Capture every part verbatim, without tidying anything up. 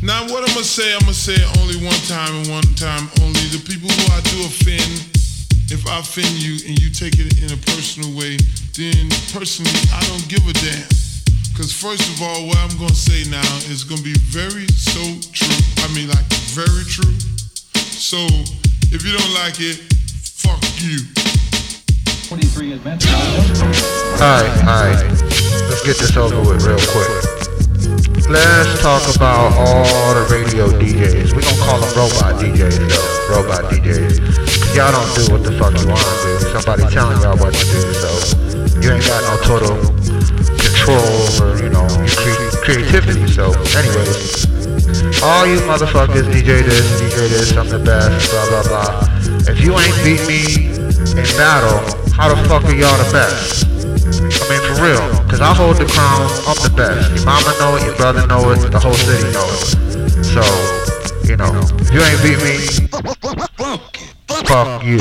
Now what I'm gonna say, I'm gonna say it only one time and one time only. The people who I do offend, if I offend you and you take it in a personal way, then personally I don't give a damn. Cause first of all, what I'm gonna say now is gonna be very so true. I mean like very true. So if you don't like it, fuck you. twenty-three is meant to. Alright, alright. Let's get this over with real quick. Let's talk about all the radio D Js. We gon' call them robot D Js though. Robot D Js. Y'all don't do what the fuck you wanna do. Somebody telling y'all what to do, so you ain't got no total control over, you know, your cre- creativity. So anyways, all you motherfuckers D J this, D J this, I'm the best, blah blah blah. If you ain't beat me in battle, how the fuck are y'all the best? I mean, for real, cause I hold the crown, I'm the best. Your mama know it, your brother know it, the whole city know it. So, you know, if you ain't beat me, fuck you.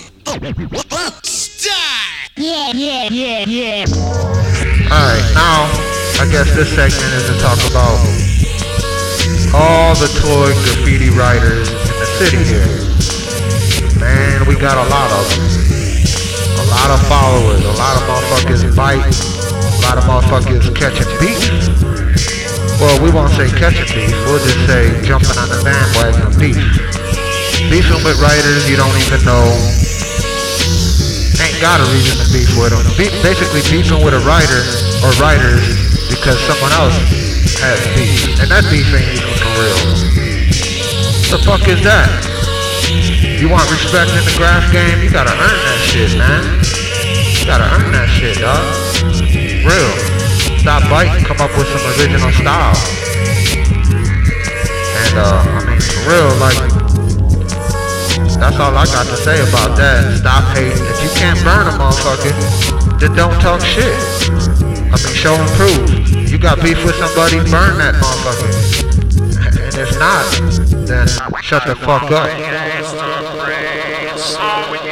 Yeah, yeah, yeah, yeah. Alright, now, I guess this segment is to talk about all the toy graffiti writers in the city here. Man, we got a lot of them. A lot of followers, a lot of motherfuckers bite, a lot of motherfuckers catching beef. Well, we won't say catching beef, we'll just say jumping on the bandwagon of beef. Beefing with writers you don't even know, ain't got a reason to beef with them. Be- basically beefing with a writer or writers because someone else has beef. And that beef ain't even for real. What the fuck is that? You want respect in the graph game? You gotta earn that shit, man. You gotta earn that shit, dog. Real. Stop biting, come up with some original style. And, uh, I mean, for real, like, that's all I got to say about that. Stop hating. If you can't burn a motherfucker, then don't talk shit. I mean, show and prove. You got beef with somebody, burn that motherfucker. And if not, then shut the fuck up.